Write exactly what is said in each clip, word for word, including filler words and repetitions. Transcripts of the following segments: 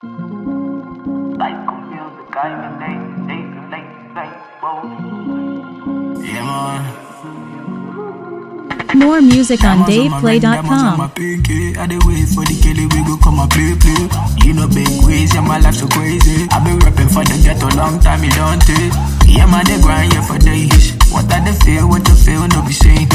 Psycho music, I'm a late, late, late, late, whoa. Yeah, man. More music on dave play dot com. I dey wait for the Kelly we go come and play play. You know big ways, yeah my life so crazy. I been rapping for the ghetto long time, you don't take. Yeah man, they grind here for days. What I they feel, what you feel, no be seen.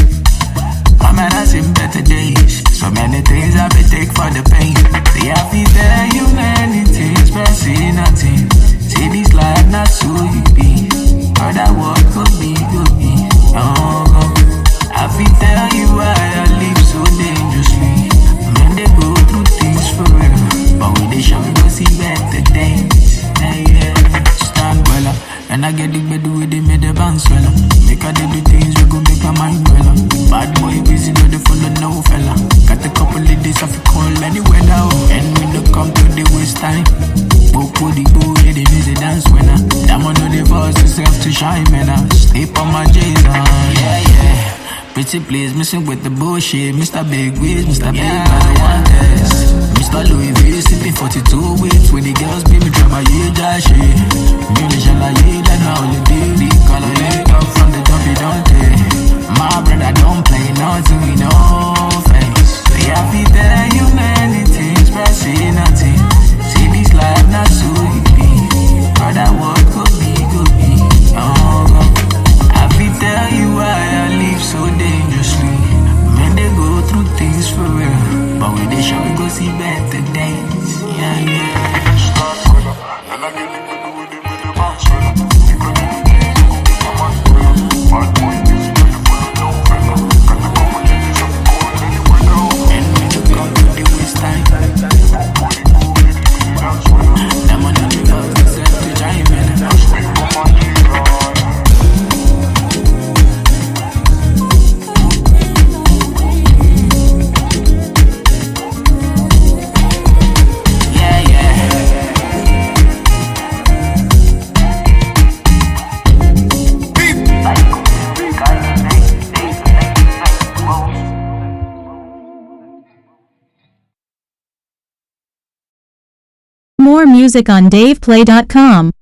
My man has seen better days. So many things I been take for the pain. See I feel tell you many things, but see nothing. See this life not so you be. But that what could be, could be. Oh, oh. I feel tell you why I live so dangerously. Men they go through things for real, but when they show me go see better days. Hey, yeah, stand well, and I get the bed with they made the bounce well. Make I do the things we go make my mind well. Bad boy busy, no they follow no fella. Got a couple of days of call anywhere now, and when they come to the waste time. Book the booty, they busy dance when I. That man know the voice itself to shine, man. I sleep on my J's on, yeah, yeah. Pretty please, missing with the bullshit. Mister Big Wiz, Mister Big yeah, I don't want this. Mister Louis V, sipping forty-two weeks. When the girls be me, try my yeah, that shit. Music, shall I yeah, that now only baby. Color it up from the top, you don't take. My brother don't play nothing, we no face. They have to tell you many things, but see nothing. See this life, not so you be. Brother, what could be, could be. Oh, God. I feel tell you why I live so dangerously. Men they go through things for real, but when they show we go see better days. Yeah, yeah. Start with her, and I get the good with it with the bounce with her. You can do the things you go make my mind with her. Bad boy, this is the full of no fella. Got the couple of days of calling anywhere now. And when you come to the waste time, body moving, you dance with her. That man on the girls, they said to giant man. I speak for my G-God. More music on dave play dot com.